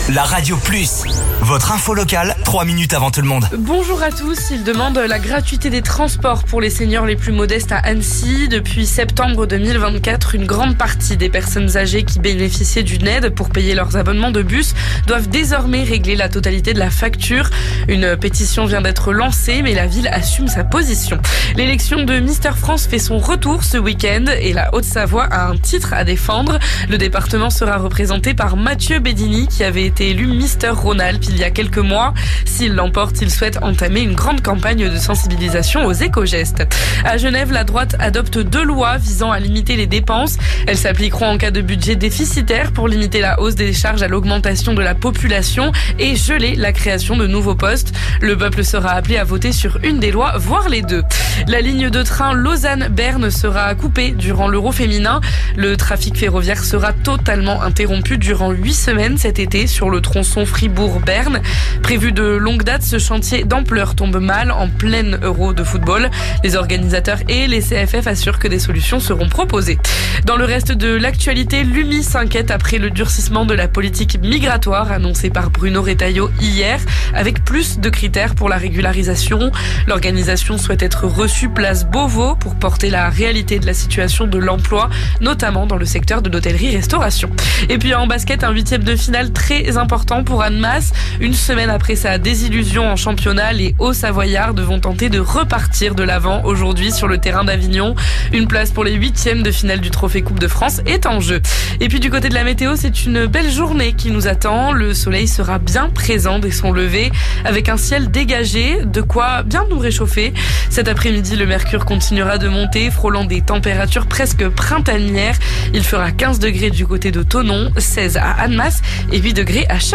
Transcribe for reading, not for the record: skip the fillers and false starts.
La Radio Plus, votre info locale, 3 minutes avant tout le monde. Bonjour à tous, ils demandent la gratuité des transports pour les seniors les plus modestes à Annecy. Depuis septembre 2024, une grande partie des personnes âgées qui bénéficiaient d'une aide pour payer leurs abonnements de bus doivent désormais régler la totalité de la facture. Une pétition vient d'être lancée, mais la ville assume sa position. L'élection de Mister France fait son retour ce week-end et la Haute-Savoie a un titre à défendre. Le département sera représenté par Mathieu Bedini qui avait été élu Mister Rhône-Alpes il y a quelques mois. S'il l'emporte, il souhaite entamer une grande campagne de sensibilisation aux éco-gestes. À Genève, la droite adopte 2 lois visant à limiter les dépenses. Elles s'appliqueront en cas de budget déficitaire pour limiter la hausse des charges à l'augmentation de la population et geler la création de nouveaux postes. Le peuple sera appelé à voter sur une des lois, voire les deux. La ligne de train Lausanne-Berne sera coupée durant l'Euro féminin. Le trafic ferroviaire sera totalement interrompu durant 8 semaines cet été sur le tronçon Fribourg-Berne. Prévu de longue date, ce chantier d'ampleur tombe mal en pleine Euro de football. Les organisateurs et les CFF assurent que des solutions seront proposées. Dans le reste de l'actualité, l'UMI s'inquiète après le durcissement de la politique migratoire annoncée par Bruno Retailleau hier, avec plus de critères pour la régularisation. L'organisation souhaite être reçue place Beauvau pour porter la réalité de la situation de l'emploi, notamment dans le secteur de l'hôtellerie-restauration. Et puis en basket, un 8e de finale très important pour Annemasse. Une semaine après sa désillusion en championnat, les Hauts-Savoyards vont tenter de repartir de l'avant aujourd'hui sur le terrain d'Avignon. Une place pour les 8e de finale du Trophée Coupe de France est en jeu. Et puis du côté de la météo, c'est une belle journée qui nous attend. Le soleil sera bien présent dès son lever, avec un ciel dégagé, de quoi bien nous réchauffer. Cet après-midi, le mercure continuera de monter, frôlant des températures presque printanières. Il fera 15 degrés du côté de Thonon, 16 à Annemasse et 8 degrés à Cherbourg.